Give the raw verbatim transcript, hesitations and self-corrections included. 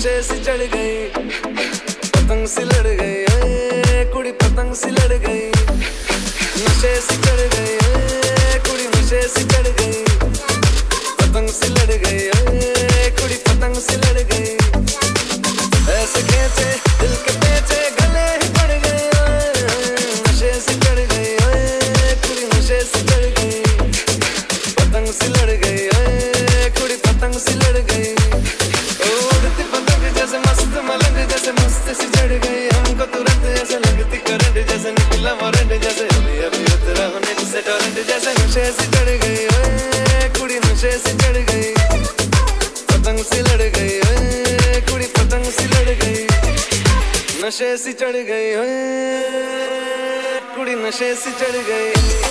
नशे सी चढ़ गई, पतंग सी लड़ गई, ओए कुड़ी पतंग सी लड़ गई, नशे सी चढ़ गई, ओए कुड़ी नशे सी चढ़ गई, पतंग सी लड़ गई, ओए कुड़ी पतंग सी लड़ गई, ऐसे खींचे दिल के पेचे गले ही पड़ गए, ओए नशे सी चढ़ गई, ओए कुड़ी नशे सी चढ़ गई, पतंग सी लड़ गई, ओए कुड़ी पतंग सी लड़ गई, उड़ती पतंग जैसे मस्त मलंग जैसे मस्त सी चढ़ गई, हमको तुरंत ऐसे लगती करंट जैसे निकला वारंट जैसे अभी अभी उतरा होने से टोरेंट जैसे नशे सी चढ़ गई, ओए कुड़ी नशे सी चढ़ गई, पतंग सी लड़ गई, ओए कुड़ी पतंग सी लड़ गई, नशे सी चढ़ गई, ओए कुड़ी नशे सी चढ़ गई।